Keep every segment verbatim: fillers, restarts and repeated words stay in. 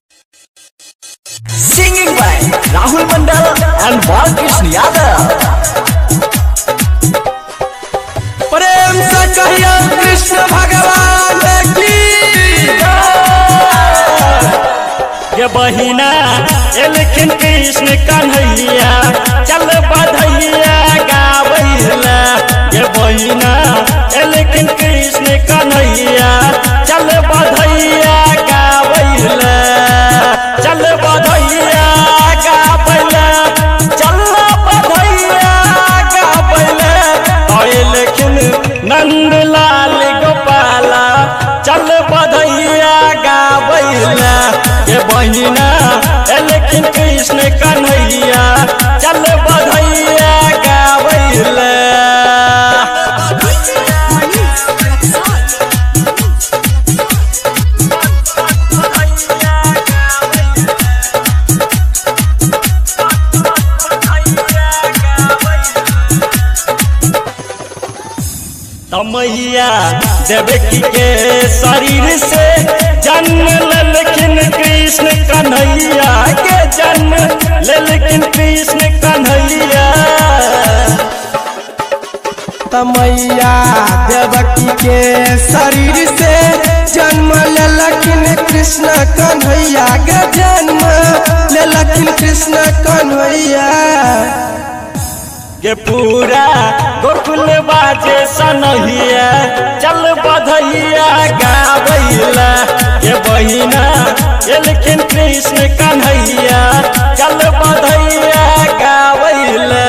Singing by Rahul Mandal and Balkrishna Yadav. प्रेम से कहिए कृष्ण भगवान की ये बहिना लेकिन कृष्ण कन्हैया चल बधैया गावैला ये बहिना लेकिन कृष्ण कन्हैया चल बधैया गावैला चल बधैया गावैला चल बधैया गावैला आए लेकिन नंदलाल गोपाला चल बधैया गावैला ये बहिना लेकिन कृष्ण कन्हैया चल बधैया गावैला तमैया देवकी के शरीर से जन्म लेकिन कृष्ण कन्हैया के जन्म लेकिन कृष्ण कन्हैया तमैया देवकी के शरीर से जन्म लेकिन कृष्ण कन्हैया के जन्म लेकिन कृष्ण कन्हैया के पूरा गोकुल बाजे सनहिया चल बधैया गावैला ये बहिना लेकिन कृष्ण कन्हैया चल बधैया गावैला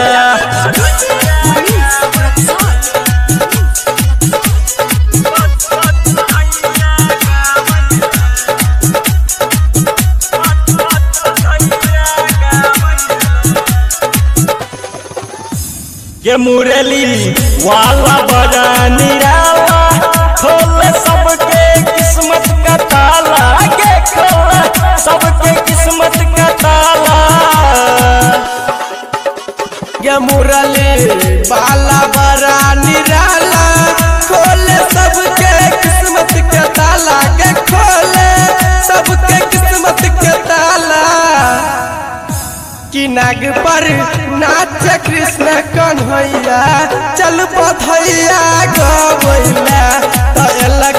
ये मुरली वाला बजा निराला खोल सबके किस्मत का ताला के खोल सबके किस्मत का ताला ये मुरली वाला बड़ा निराला खोल सबके किस्मत के ताला के खोल सबके किस्मत के ताला कि नाग पर नाच कृष्ण कन्हैया चल बधैया गवैला तो